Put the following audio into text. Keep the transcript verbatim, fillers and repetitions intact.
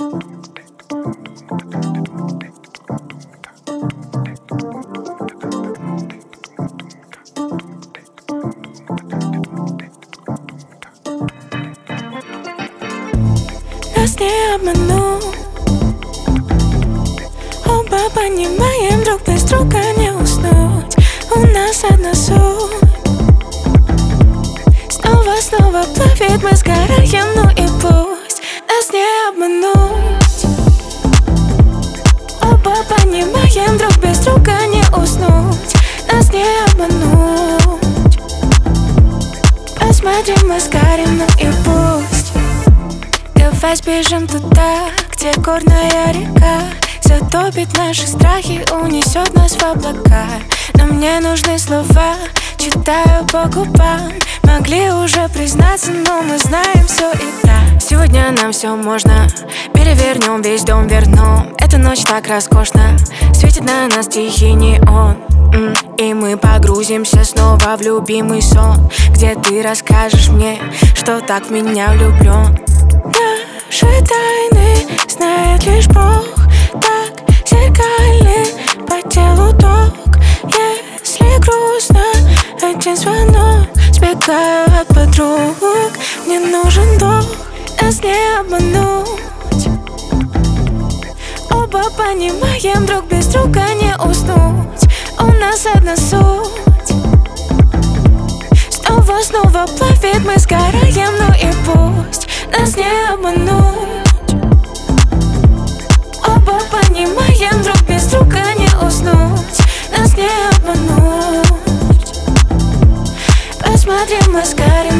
Нас не обманул. Оба понимаем, друг без друга не уснуть. У нас одна суть. Снова, снова плавит, мы сгораем, ну и пусть. Нас не обмануть. Оба понимаем, друг без друга не уснуть. Нас не обмануть. Посмотрим, мы сгорим, ну и пусть. Давай сбежим туда, где горная река затопит наши страхи, унесет нас в облака. Но мне нужны слова, читаю по губам. Могли уже признаться, но мы знаем все и так. Сегодня нам все можно, перевернем весь дом, вернем. Эта ночь так роскошна, светит на нас тихий неон. И мы погрузимся снова в любимый сон, где ты расскажешь мне, что так в меня влюблен. Наши тайны знает лишь Бог. Так зеркальный по телу ток. Если грустно, один звонок. Сбегаю от подруг, мне нужен долг. Нас не обмануть. Оба понимаем, друг без друга не уснуть. У нас одна суть. Снова, снова плавит, мы сгораем, ну и пусть. Нас не обмануть. Оба понимаем, друг без друга не уснуть. Нас не обмануть. Посмотрим, мы сгорим.